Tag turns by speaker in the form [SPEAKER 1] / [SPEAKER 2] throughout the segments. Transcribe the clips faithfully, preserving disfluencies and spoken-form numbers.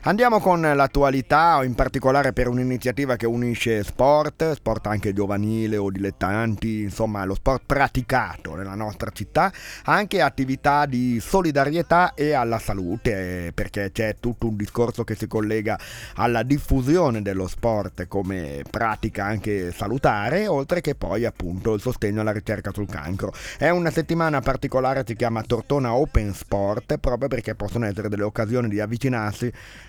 [SPEAKER 1] Andiamo con l'attualità, in particolare per un'iniziativa che unisce sport, sport anche giovanile o dilettanti, insomma lo sport praticato nella nostra città, anche attività di solidarietà e alla salute, perché c'è tutto un discorso che si collega alla diffusione dello sport come pratica anche salutare, oltre che poi appunto il sostegno alla ricerca sul cancro. È una settimana particolare, si chiama Tortona Open Sport, proprio perché possono essere delle occasioni di avvicinarsi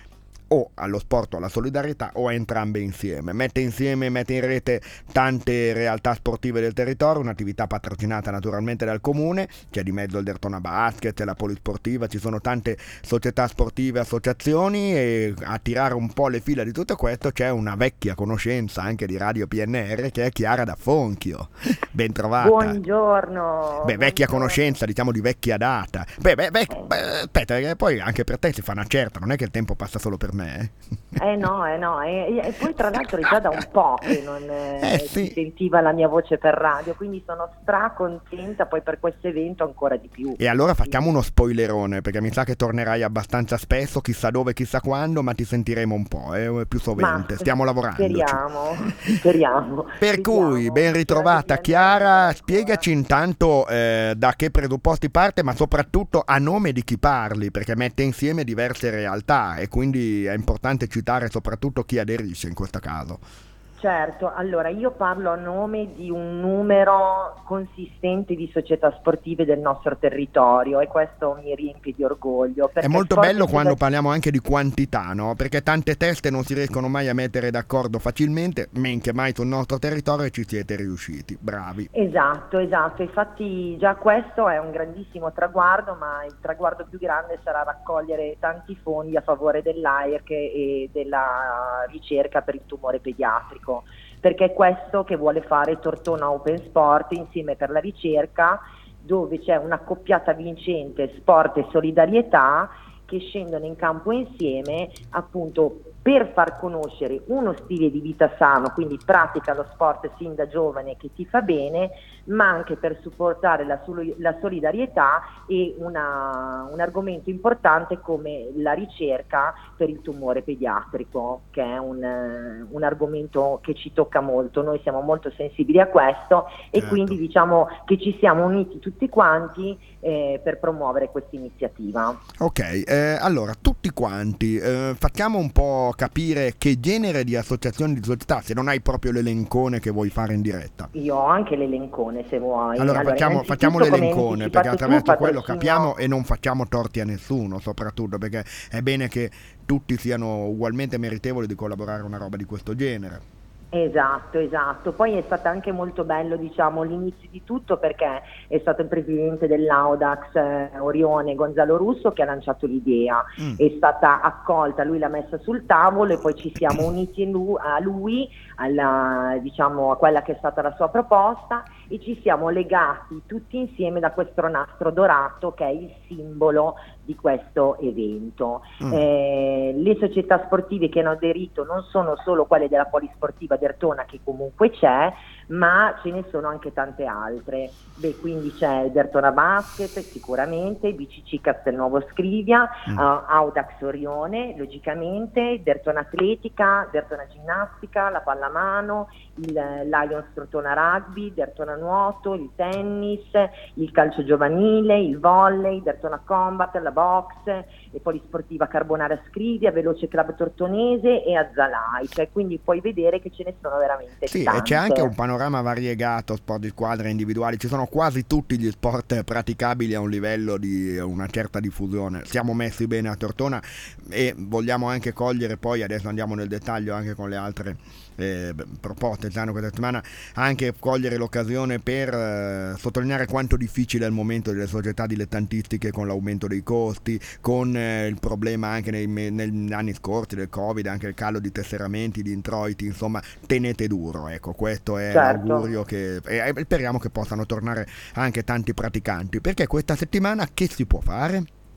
[SPEAKER 1] o allo sport o alla solidarietà o a entrambe insieme. Mette insieme, mette in rete tante realtà sportive del territorio, un'attività patrocinata naturalmente dal comune, c'è di mezzo il Dertona Basket, c'è la Polisportiva, ci sono tante società sportive, associazioni, e a tirare un po' le fila di tutto questo c'è una vecchia conoscenza anche di Radio P N R che è Chiara da Fonchio. Ben trovata.
[SPEAKER 2] Buongiorno.
[SPEAKER 1] Beh, vecchia
[SPEAKER 2] buongiorno.
[SPEAKER 1] conoscenza, diciamo di vecchia data. Beh, beh, beh, beh, aspetta, che poi anche per te si fa una certa, non è che il tempo passa solo per me. Eh,
[SPEAKER 2] Eh no, eh no, e, e poi tra l'altro è già da un po' che non eh,
[SPEAKER 1] Eh,
[SPEAKER 2] si
[SPEAKER 1] sì.
[SPEAKER 2] sentiva la mia voce per radio, quindi sono stra contenta poi per questo evento ancora di più.
[SPEAKER 1] E allora facciamo uno spoilerone, perché mi sa che tornerai abbastanza spesso, chissà dove, chissà quando, ma ti sentiremo un po', eh, più sovente.
[SPEAKER 2] Ma
[SPEAKER 1] Stiamo lavorando.
[SPEAKER 2] speriamo, speriamo.
[SPEAKER 1] Per
[SPEAKER 2] Vediamo.
[SPEAKER 1] cui, ben ritrovata
[SPEAKER 2] Radio P N R
[SPEAKER 1] Chiara,
[SPEAKER 2] ancora.
[SPEAKER 1] spiegaci intanto eh, da che presupposti parte, ma soprattutto a nome di chi parli, perché mette insieme diverse realtà e quindi è importante citare soprattutto chi aderisce in questo caso.
[SPEAKER 2] Certo, allora io parlo a nome di un numero consistente di società sportive del nostro territorio e questo mi riempie di orgoglio.
[SPEAKER 1] È molto bello quando parliamo anche di quantità, no? Perché tante teste non si riescono mai a mettere d'accordo facilmente, men che mai sul nostro territorio ci siete riusciti, bravi.
[SPEAKER 2] Esatto, esatto, infatti già questo è un grandissimo traguardo, ma il traguardo più grande sarà raccogliere tanti fondi a favore dell'A I R C e della ricerca per il tumore pediatrico. Perché è questo che vuole fare Tortona Open Sport insieme per la ricerca, dove c'è un'accoppiata vincente sport e solidarietà che scendono in campo insieme appunto per far conoscere uno stile di vita sano, quindi pratica lo sport sin da giovane che ti fa bene, ma anche per supportare la, la solidarietà e una, un argomento importante come la ricerca per il tumore pediatrico, che è un, un argomento che ci tocca molto. Noi siamo molto sensibili a questo e
[SPEAKER 1] Certo.
[SPEAKER 2] quindi diciamo che ci siamo uniti tutti quanti eh, per promuovere questa iniziativa.
[SPEAKER 1] Ok, eh, allora tutti quanti eh, facciamo un po' capire che genere di associazioni di società, se non hai proprio l'elencone che vuoi fare in diretta.
[SPEAKER 2] Io ho anche l'elencone se vuoi.
[SPEAKER 1] Allora,
[SPEAKER 2] allora
[SPEAKER 1] facciamo, facciamo
[SPEAKER 2] innanzitutto, come
[SPEAKER 1] l'elencone,
[SPEAKER 2] hai
[SPEAKER 1] perché
[SPEAKER 2] anticipato tu,
[SPEAKER 1] attraverso quello
[SPEAKER 2] patrocinio-
[SPEAKER 1] capiamo e non facciamo torti a nessuno, soprattutto perché è bene che tutti siano ugualmente meritevoli di collaborare a una roba di questo genere.
[SPEAKER 2] Esatto, esatto. Poi è stato anche molto bello, diciamo, l'inizio di tutto perché è stato il presidente dell'Audax eh, Orione Gonzalo Russo che ha lanciato l'idea,
[SPEAKER 1] Mm.
[SPEAKER 2] è stata accolta, lui l'ha messa sul tavolo e poi ci siamo uniti in lu- a lui, alla, diciamo, a quella che è stata la sua proposta e ci siamo legati tutti insieme da questo nastro dorato che è il simbolo di questo evento.
[SPEAKER 1] Mm.
[SPEAKER 2] Eh, le società sportive che hanno aderito non sono solo quelle della Polisportiva Dertona, che comunque c'è, ma ce ne sono anche tante altre. Beh, quindi c'è il Dertona Basket sicuramente, B C C Castelnuovo Scrivia,
[SPEAKER 1] Mm.
[SPEAKER 2] uh, Audax Orione logicamente, Dertona Atletica, Dertona Ginnastica, la pallamano, il Lions Tortona Rugby, Dertona Nuoto, il tennis, il calcio giovanile, il volley, Dertona Combat, la box, e Polisportiva Carbonara Scrivia, Veloce Club Tortonese e Azzalai, cioè quindi puoi vedere che ce ne sono veramente
[SPEAKER 1] Sì,
[SPEAKER 2] tante.
[SPEAKER 1] e c'è anche un panorama variegato, sport di squadra individuali, ci sono quasi tutti gli sport praticabili a un livello di una certa diffusione. Siamo messi bene a Tortona e vogliamo anche cogliere poi, adesso andiamo nel dettaglio anche con le altre eh, proposte che hanno questa settimana, anche cogliere l'occasione per eh, sottolineare quanto difficile è il momento delle società dilettantistiche con l'aumento dei costi, con eh, il problema anche nei, negli anni scorsi del Covid, anche il calo di tesseramenti, di introiti, insomma tenete duro, ecco, questo è
[SPEAKER 2] Certo.
[SPEAKER 1] l'augurio che e e speriamo che possano tornare anche tanti praticanti, perché questa settimana che si può fare?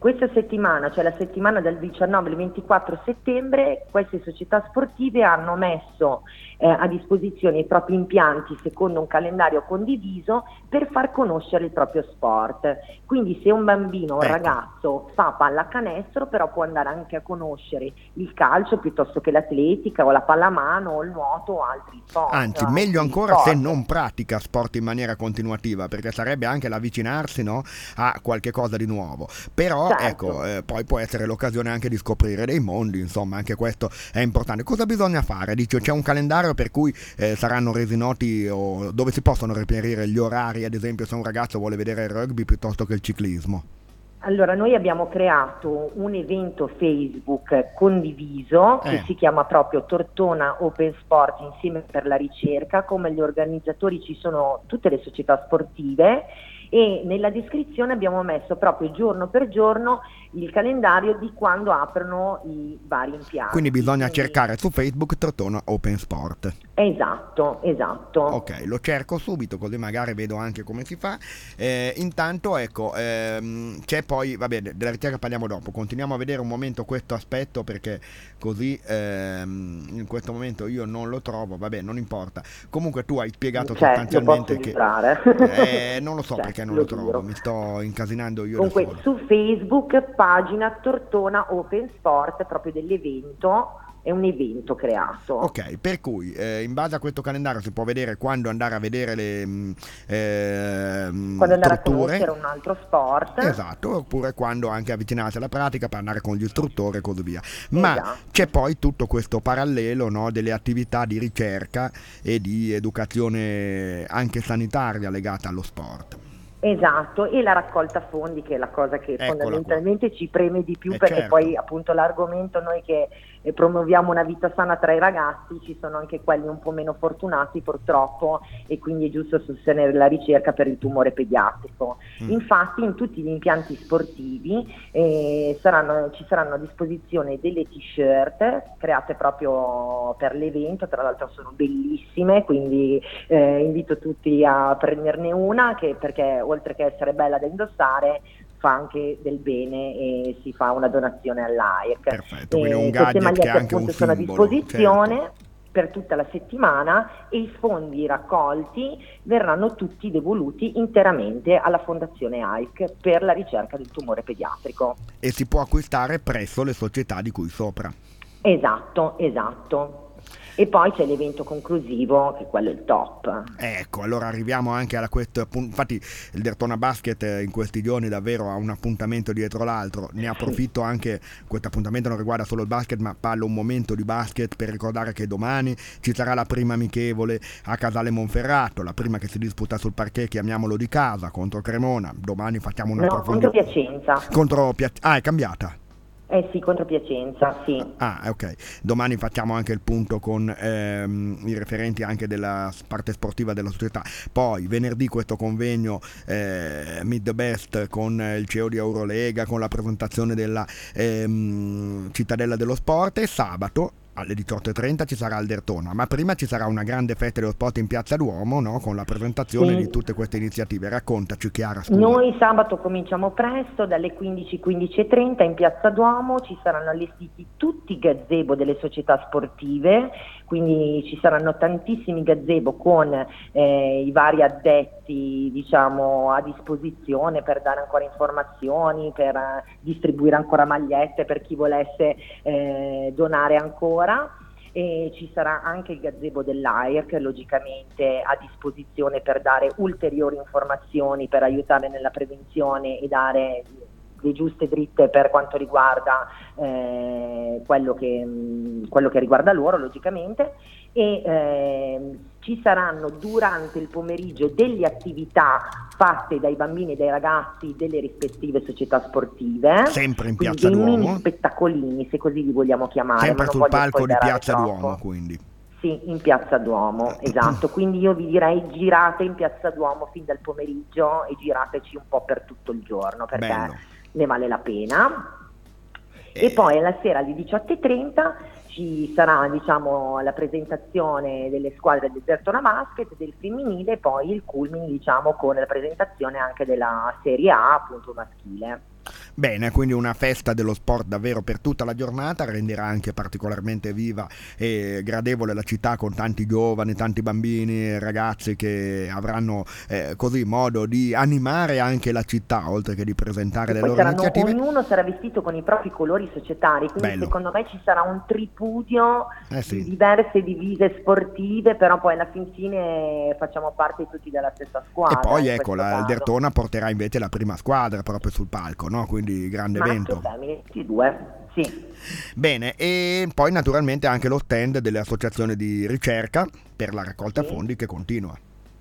[SPEAKER 2] Questa settimana, cioè la settimana dal diciannove al ventiquattro settembre, queste società sportive hanno messo eh, a disposizione i propri impianti secondo un calendario condiviso per far conoscere il proprio sport. Quindi se un bambino o un
[SPEAKER 1] Ecco.
[SPEAKER 2] ragazzo fa pallacanestro, però può andare anche a conoscere il calcio piuttosto che l'atletica o la pallamano o il nuoto o altri sport.
[SPEAKER 1] Anzi,
[SPEAKER 2] no?
[SPEAKER 1] meglio
[SPEAKER 2] Altri
[SPEAKER 1] ancora se
[SPEAKER 2] sport.
[SPEAKER 1] non pratica sport in maniera continuativa, perché sarebbe anche l'avvicinarsi, no, a qualche cosa di nuovo. Però
[SPEAKER 2] Certo.
[SPEAKER 1] ecco, eh, poi può essere l'occasione anche di scoprire dei mondi, insomma, anche questo è importante. Cosa bisogna fare? Dice, c'è un calendario per cui eh, saranno resi noti o dove si possono reperire gli orari, ad esempio se un ragazzo vuole vedere il rugby piuttosto che il ciclismo.
[SPEAKER 2] Allora, noi abbiamo creato un evento Facebook condiviso che
[SPEAKER 1] Eh.
[SPEAKER 2] si chiama proprio Tortona Open Sport Insieme per la Ricerca. Come gli organizzatori ci sono tutte le società sportive e nella descrizione abbiamo messo proprio giorno per giorno il calendario di quando aprono i vari impianti.
[SPEAKER 1] Quindi bisogna
[SPEAKER 2] Quindi-
[SPEAKER 1] cercare su Facebook Tortona Open Sport.
[SPEAKER 2] Esatto, esatto.
[SPEAKER 1] Ok, lo cerco subito così magari vedo anche come si fa. Eh, intanto ecco, ehm, c'è poi, vabbè, della ricerca parliamo dopo, continuiamo a vedere un momento questo aspetto perché così ehm, in questo momento io non lo trovo, vabbè, non importa. Comunque tu hai spiegato
[SPEAKER 2] Cioè, lo
[SPEAKER 1] sostanzialmente
[SPEAKER 2] posso
[SPEAKER 1] che...
[SPEAKER 2] librare.
[SPEAKER 1] Eh, non lo so
[SPEAKER 2] Cioè,
[SPEAKER 1] perché non
[SPEAKER 2] lo
[SPEAKER 1] lo trovo,
[SPEAKER 2] giro.
[SPEAKER 1] mi sto incasinando io
[SPEAKER 2] Comunque
[SPEAKER 1] da solo.
[SPEAKER 2] su Facebook pagina Tortona Open Sport proprio dell'evento, è un evento creato.
[SPEAKER 1] Ok, per cui eh, in base a questo calendario si può vedere quando andare a vedere le mh, ehm,
[SPEAKER 2] Quando andare a
[SPEAKER 1] strutture.
[SPEAKER 2] conoscere un altro sport.
[SPEAKER 1] Esatto, oppure quando anche avvicinarsi alla pratica, parlare con gli istruttori e così via. Ma
[SPEAKER 2] Esatto.
[SPEAKER 1] c'è poi tutto questo parallelo, no, delle attività di ricerca e di educazione anche sanitaria legata allo sport.
[SPEAKER 2] Esatto, e la raccolta fondi che è la cosa che
[SPEAKER 1] Eccola
[SPEAKER 2] fondamentalmente ci preme di più,
[SPEAKER 1] Eh,
[SPEAKER 2] perché
[SPEAKER 1] certo.
[SPEAKER 2] poi appunto l'argomento, noi che eh, promuoviamo una vita sana tra i ragazzi, ci sono anche quelli un po' meno fortunati purtroppo e quindi è giusto sostenere la ricerca per il tumore pediatrico.
[SPEAKER 1] Mm.
[SPEAKER 2] Infatti in tutti gli impianti sportivi eh, saranno, ci saranno a disposizione delle t-shirt create proprio per l'evento, tra l'altro sono bellissime, quindi eh, invito tutti a prenderne una che, perché oltre che essere bella da indossare fa anche del bene e si fa una donazione all'A I R C.
[SPEAKER 1] Perfetto, quindi un
[SPEAKER 2] Eh,
[SPEAKER 1] gadget
[SPEAKER 2] queste
[SPEAKER 1] che
[SPEAKER 2] magliette
[SPEAKER 1] è anche un
[SPEAKER 2] appunto sono a
[SPEAKER 1] simbolo,
[SPEAKER 2] disposizione
[SPEAKER 1] certo.
[SPEAKER 2] per tutta la settimana e i fondi raccolti verranno tutti devoluti interamente alla Fondazione A I R C per la ricerca del tumore pediatrico.
[SPEAKER 1] E si può acquistare presso le società di cui sopra.
[SPEAKER 2] Esatto, esatto. E poi c'è l'evento conclusivo, che quello è il top.
[SPEAKER 1] Ecco, allora arriviamo anche alla questo appunto, infatti il Dertona Basket eh, in questi giorni davvero ha un appuntamento dietro l'altro, ne approfitto anche, questo appuntamento non riguarda solo il basket ma parlo un momento di basket per ricordare che domani ci sarà la prima amichevole a Casale Monferrato, la prima che si disputa sul parquet, chiamiamolo di casa, contro Cremona, domani facciamo una
[SPEAKER 2] No, contro Piacenza.
[SPEAKER 1] Contro Pia- Ah, è cambiata?
[SPEAKER 2] Eh sì, contro Piacenza, sì.
[SPEAKER 1] Ah, ok. Domani facciamo anche il punto con ehm, i referenti anche della parte sportiva della società. Poi venerdì questo convegno eh, Meet the Best con il C E O di Eurolega, con la presentazione della ehm, Cittadella dello Sport, e sabato alle diciotto e trenta ci sarà il Dertona, ma prima ci sarà una grande festa dello sport in Piazza Duomo, no? Con la presentazione
[SPEAKER 2] Sì.
[SPEAKER 1] di tutte queste iniziative. Raccontaci, Chiara, scusa.
[SPEAKER 2] Noi sabato cominciamo presto, dalle quindici, quindici e trenta in Piazza Duomo ci saranno allestiti tutti i gazebo delle società sportive, quindi ci saranno tantissimi gazebo con eh, i vari addetti, diciamo, a disposizione per dare ancora informazioni, per eh, distribuire ancora magliette per chi volesse eh, donare ancora. E ci sarà anche il gazebo dell'A I R C logicamente a disposizione per dare ulteriori informazioni, per aiutare nella prevenzione e dare le giuste dritte per quanto riguarda eh, quello, che, mh, quello che riguarda loro logicamente, e eh, ci saranno durante il pomeriggio delle attività fatte dai bambini e dai ragazzi delle rispettive società sportive,
[SPEAKER 1] Sempre in
[SPEAKER 2] quindi
[SPEAKER 1] Piazza
[SPEAKER 2] dei
[SPEAKER 1] Duomo?
[SPEAKER 2] mini spettacolini, se così li vogliamo chiamare.
[SPEAKER 1] Sempre
[SPEAKER 2] ma non
[SPEAKER 1] sul
[SPEAKER 2] voglio
[SPEAKER 1] palco di
[SPEAKER 2] spoilerare
[SPEAKER 1] Piazza
[SPEAKER 2] troppo.
[SPEAKER 1] Duomo, quindi.
[SPEAKER 2] Sì, in Piazza Duomo, esatto, quindi io vi direi girate in Piazza Duomo fin dal pomeriggio e girateci un po' per tutto il giorno perché
[SPEAKER 1] Bello.
[SPEAKER 2] ne vale la pena.
[SPEAKER 1] Eh.
[SPEAKER 2] E poi alla sera alle diciotto e trenta ci sarà, diciamo, la presentazione delle squadre del Dertona Basket, del femminile, e poi il culmine, diciamo, con la presentazione anche della Serie A, appunto maschile.
[SPEAKER 1] Bene, quindi una festa dello sport davvero per tutta la giornata, renderà anche particolarmente viva e gradevole la città con tanti giovani, tanti bambini, ragazzi che avranno eh, così modo di animare anche la città, oltre che di presentare
[SPEAKER 2] E
[SPEAKER 1] le
[SPEAKER 2] poi
[SPEAKER 1] loro
[SPEAKER 2] saranno,
[SPEAKER 1] iniziative.
[SPEAKER 2] ognuno sarà vestito con i propri colori societari, quindi
[SPEAKER 1] Bello.
[SPEAKER 2] secondo me ci sarà un tripudio
[SPEAKER 1] Eh sì.
[SPEAKER 2] di diverse divise sportive, però poi alla fin fine facciamo parte tutti della stessa squadra.
[SPEAKER 1] E poi
[SPEAKER 2] in
[SPEAKER 1] ecco,
[SPEAKER 2] questo
[SPEAKER 1] la, il
[SPEAKER 2] caso.
[SPEAKER 1] Dertona porterà invece la prima squadra proprio sul palco, no? Quindi grande
[SPEAKER 2] Maschio
[SPEAKER 1] evento.
[SPEAKER 2] e femmine, tutti e due, sì.
[SPEAKER 1] Bene, e poi naturalmente anche lo stand delle associazioni di ricerca per la raccolta
[SPEAKER 2] Sì.
[SPEAKER 1] fondi che continua.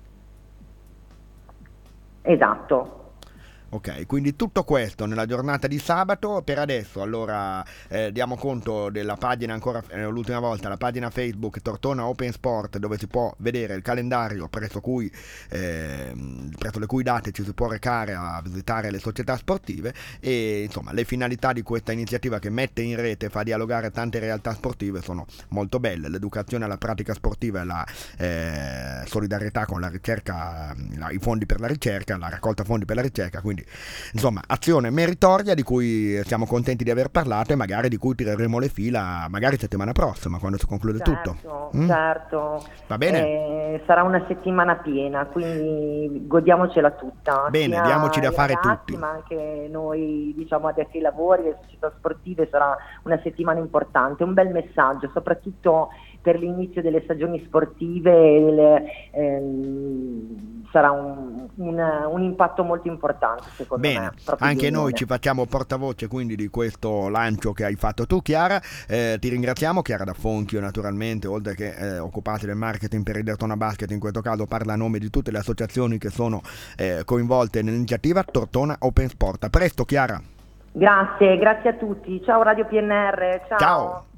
[SPEAKER 2] Esatto.
[SPEAKER 1] Ok, quindi tutto questo nella giornata di sabato. Per adesso allora eh, diamo conto della pagina ancora eh, l'ultima volta, la pagina Facebook Tortona Open Sport, dove si può vedere il calendario presso cui eh, presso le cui date ci si può recare a visitare le società sportive e insomma le finalità di questa iniziativa che mette in rete, fa dialogare tante realtà sportive sono molto belle: l'educazione alla pratica sportiva e la eh, solidarietà con la ricerca, la, i fondi per la ricerca, la raccolta fondi per la ricerca, quindi insomma azione meritoria di cui siamo contenti di aver parlato e magari di cui tireremo le fila magari settimana prossima quando si conclude
[SPEAKER 2] Certo,
[SPEAKER 1] tutto. Mm?
[SPEAKER 2] certo.
[SPEAKER 1] Va bene?
[SPEAKER 2] Eh, sarà una settimana piena, quindi godiamocela tutta.
[SPEAKER 1] Bene,
[SPEAKER 2] sia
[SPEAKER 1] diamoci da
[SPEAKER 2] i
[SPEAKER 1] fare
[SPEAKER 2] ragazzi,
[SPEAKER 1] tutti.
[SPEAKER 2] ma anche noi, diciamo, addetti ai lavori, le società sportive, sarà una settimana importante, un bel messaggio, soprattutto per l'inizio delle stagioni sportive, le, ehm, sarà un, un, un impatto molto importante secondo
[SPEAKER 1] Bene,
[SPEAKER 2] me. proprio
[SPEAKER 1] anche
[SPEAKER 2] di
[SPEAKER 1] noi
[SPEAKER 2] unione.
[SPEAKER 1] ci facciamo portavoce quindi di questo lancio che hai fatto tu, Chiara. Eh, ti ringraziamo, Chiara da Fonchio naturalmente, oltre che eh, occupati del marketing per il Dertona Basket, in questo caso parla a nome di tutte le associazioni che sono eh, coinvolte nell'iniziativa Tortona Open Sport. A presto, Chiara.
[SPEAKER 2] Grazie, grazie a tutti. Ciao Radio P N R, ciao.
[SPEAKER 1] Ciao.